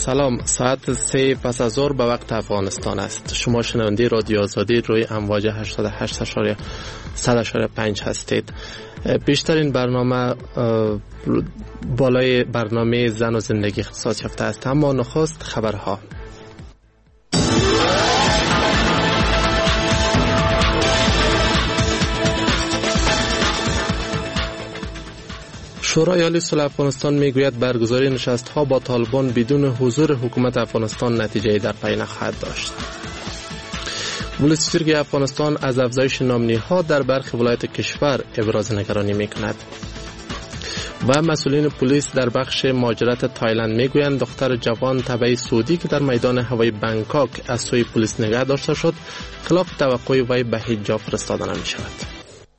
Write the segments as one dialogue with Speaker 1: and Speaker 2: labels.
Speaker 1: سلام، ساعت 3 پس از ظهر به وقت افغانستان است. شما شنونده رادیو آزادی روی امواج 88.100.5 هستید. بیشترین برنامه بالای برنامه زن و زندگی اختصاص یافته است، اما نخست خبرها. شورای عالی صلح افغانستان میگوید برگزاری نشست‌ها با طالبان بدون حضور حکومت افغانستان نتیجه‌ای در پی نخواهد داشت. ولسوالی افغانستان از افزایش نامنی‌ها در برخی ولایات کشور ابراز نگرانی می‌کند. و مسئولین پلیس در بخش مهاجرت تایلند میگویند دختر جوان تبعی سعودی که در میدان هوایی بنکاک از سوی پلیس نگه داشته شد خلاف توقع وی به هیچ جا فرستاده نمی‌شود.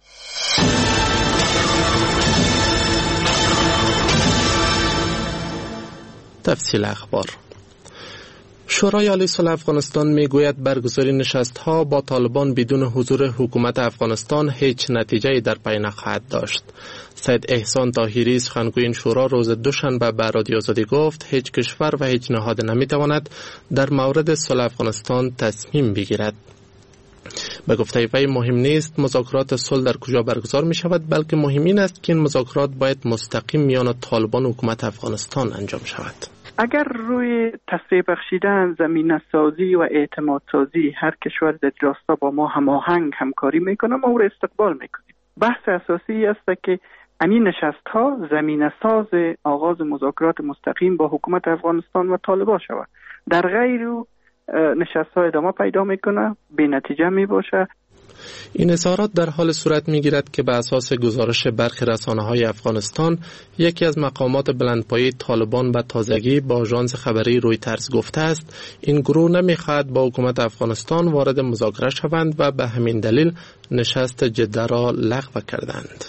Speaker 1: تفصیل اخبار. شورای عالی صلح افغانستان میگوید برگزاری نشست‌ها با طالبان بدون حضور حکومت افغانستان هیچ نتیجه‌ای در پی نخواهد داشت. سید احسان طاهری سخنگوی این شورا روز دوشنبه به رادیو آزادی گفت هیچ کشور و هیچ نهاد نمیتواند در مورد صلح افغانستان تصمیم بگیرد. به گفته وی مهم نیست مذاکرات صلح در کجا برگزار می شود، بلکه مهم این است که این مذاکرات باید مستقیم میان طالبان و حکومت افغانستان انجام شود.
Speaker 2: اگر روی تسریع بخشیدن، زمینه سازی و اعتماد سازی هر کشور در راستا با ما همکاری میکنه، ما او را استقبال میکنیم. بحث اساسی است که همین نشست ها زمینه ساز آغاز مذاکرات مستقیم با حکومت افغانستان و طالبان شود. در غیر نشست ها ادامه پیدا میکنه، بی نتیجه می باشه.
Speaker 1: این اظهارات در حال صورت میگیرد که به اساس گزارش برخی رسانه‌های افغانستان یکی از مقامات بلندپایه طالبان به تازگی با آژانس خبری رویترز گفته است این گروه نمیخواهد با حکومت افغانستان وارد مذاکره شوند و به همین دلیل نشست جده را لغو کردند.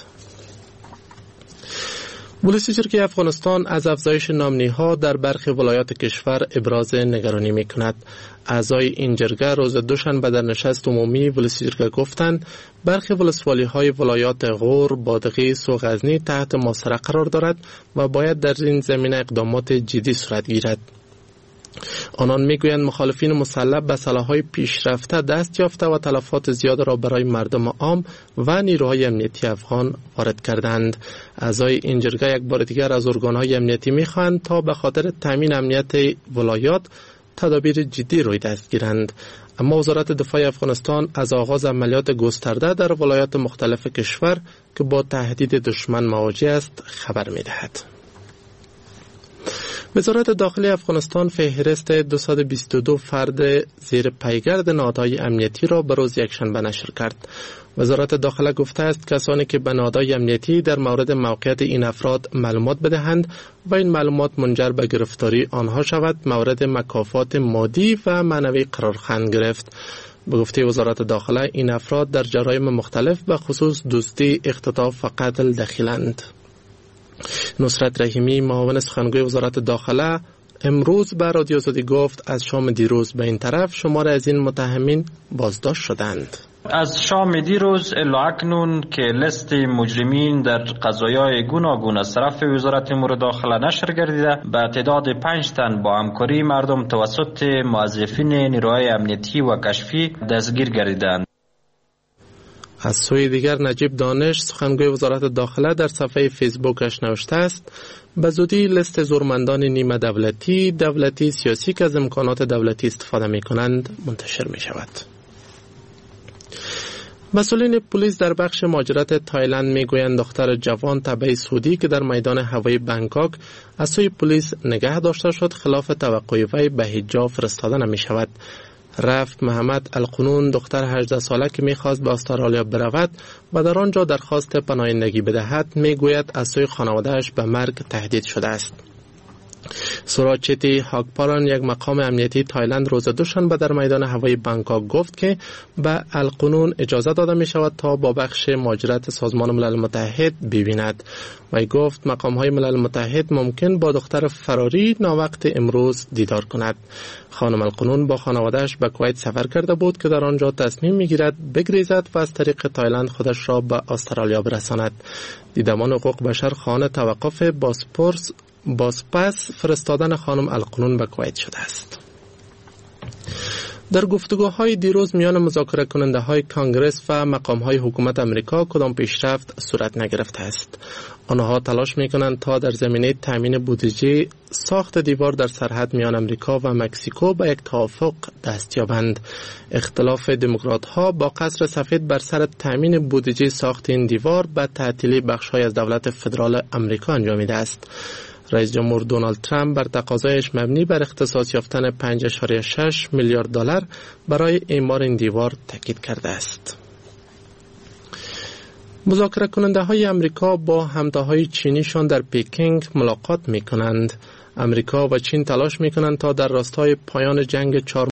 Speaker 1: ولسوالی افغانستان از افزایش نامنی‌ها در برخی ولایات کشور ابراز نگرانی می‌کند. اعضای این جرگه روز دوشنبه در نشست عمومی ولسوالی گفتند برخی ولسوالی‌های ولایات غور، بادغیس و غزنی تحت محاصره قرار دارد و باید در این زمینه اقدامات جدی صورت گیرد. آنان میگویند مخالفین مسلح به سلاح‌های پیشرفته دست یافته و تلفات زیاد را برای مردم عام و نیروهای امنیتی افغان وارد کردند. اعضای این جرگه یک بار دیگر از ارگان‌های امنیتی می‌خواهند تا به خاطر تامین امنیت ولایات تدابیر جدی روی دست گیرند. اما وزارت دفاع افغانستان از آغاز عملیات گسترده در ولایات مختلف کشور که با تهدید دشمن مواجه است خبر می‌دهد. وزارت داخلی افغانستان فهرست 222 فرد زیر پیگرد نهادهای امنیتی را به روز یکشنبه نشر کرد. وزارت داخله گفته است کسانی که به نهادهای امنیتی در مورد موقعیت این افراد معلومات بدهند و این معلومات منجر به گرفتاری آنها شود مورد مکافات مادی و معنوی قرار خواهند گرفت. به گفته وزارت داخله این افراد در جرایم مختلف به خصوص دزدی، اختطاف و قتل دخیلند. نصرت رحیمی معاون سخنگوی وزارت داخله امروز به رادیو آزادی گفت از شام دیروز به این طرف شمار از این متهمین بازداشت شدند.
Speaker 3: از شام دیروز الی اکنون که لیست مجرمین در قضایای گوناگون از طرف وزارت امور داخله نشر گردیده به تعداد 5 تن با همکاری مردم توسط موظفین نیروهای امنیتی و کشفی دستگیر گردیدند.
Speaker 1: از سوی دیگر نجیب دانش سخنگوی وزارت داخله در صفحه فیسبوکش نوشته است به زودی لیست زورمندان نیمه دولتی سیاسی که از امکانات دولتی استفاده می کنند منتشر می شود. مسئولین پلیس در بخش مهاجرت تایلند می گویند دختر جوان تبعی سعودی که در میدان هوایی بنکاک از سوی پلیس نگه داشته شد خلاف توقع وی به هیچ جا فرستاده نمی شود. رفت محمد القنون دختر 18 ساله که می‌خواست به استرالیا برود و در آنجا درخواست پناهندگی بدهد میگوید از سوی خانواده‌اش به مرگ تهدید شده است. سوراچتی هاکپاران یک مقام امنیتی تایلند روز دوشنبه در میدان هوایی بانکوک گفت که به القنون اجازه داده می شود تا با بخش مهاجرت سازمان ملل متحد ببیند. و گفت مقام های ملل متحد ممکن با دختر فراری ناوقت امروز دیدار کند. خانم القنون با خانواده‌اش به کویت سفر کرده بود که در آنجا تصمیم میگیرد بگریزد و از طریق تایلند خودش را به استرالیا برساند. دیدمان حقوق بشر خواهان توقف بازپس فرستادن خانم القنون به کویت شده است. در گفتگوهای دیروز میان مذاکره کننده های کانگرس و مقام های حکومت امریکا کدام پیشرفت صورت نگرفته است. آنها تلاش میکنند تا در زمینه تامین بودجه ساخت دیوار در سرحد میان امریکا و مکزیکو به یک توافق دست یابند. اختلاف دموکرات ها با قصر سفید بر سر تامین بودجه ساخت این دیوار به تعطیلی بخش‌های از دولت فدرال امریکا انجامیده است. رئیس جمهور دونالد ترامپ بر تقاضایش مبنی بر اختصاص یافتن 5.6 میلیارد دلار برای اعمار این دیوار تاکید کرده است. مذاکره کننده های امریکا با همتاهای چینیشان در پکینگ ملاقات می کنند. امریکا و چین تلاش می کنند تا در راستای پایان جنگ 4